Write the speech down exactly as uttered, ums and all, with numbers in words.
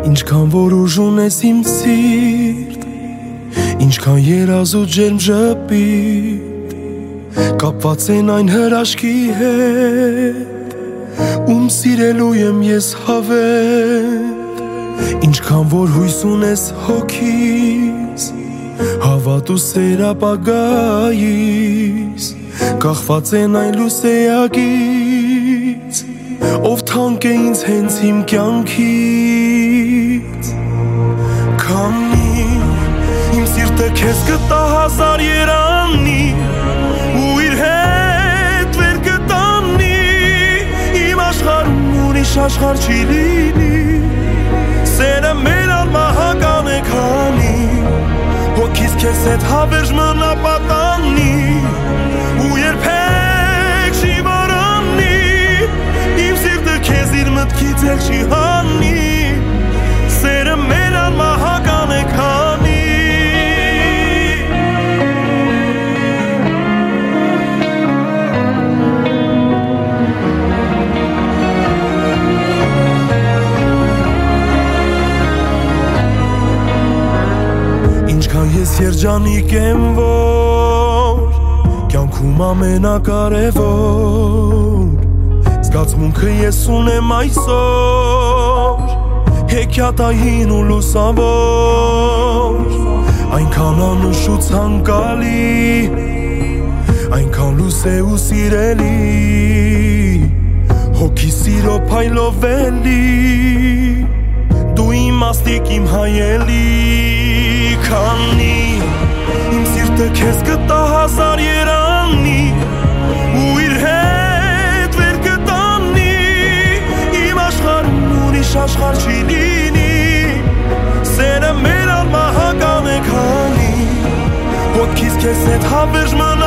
Ինչքան որ ուժ ունես իմ սիրտ, ինչքան երազ ու ջերմ ժպիտ, կապված են այն հրաշքի հետ, ում սիրելու եմ ես հավետ, ինչքան որ հույս ունես հոգիս, հավատ ու սեր ապագայիս, կախված են այն լուսեյակից, ով թանկ է ինձ հենց իմ կյանքից, քանի իմ սիրտը քեզ գտա հազար երանի ու իր հետ վեր կտանի, իմ աշխարհում ուրիշ աշխարհ չի լինի, սերը մեր անմահական է քանի, հոգիս քեզ հետ հավերժ մնա պատանի ու երբեք չի որոնի, իմ սիրտը քեզ իր մտքից էլ չի հանի, սերը մեր անմահական է քանի. Ինչքան ես երջանիկ եմ, որ կյանքում ամենակարևոր զգացմունքը ես ունեմ այսօր, հեքիաթային ու լուսավոր, այնքան անուշ ու ցանկալի, այնքան լույս է ու սիրելի, հոգի սիրո փայլով էլի, դու իմ աստիկ իմ հայելի, քանի իմ սիրտը քեզ գտա հազար երանի ու իր հետ վեր կտանի, իմ աշխարհում ուրիշ աշխարհ չի լինի, սերը մեր անմահական է քանի, հոգիս քեզ հետ հավերժ մնա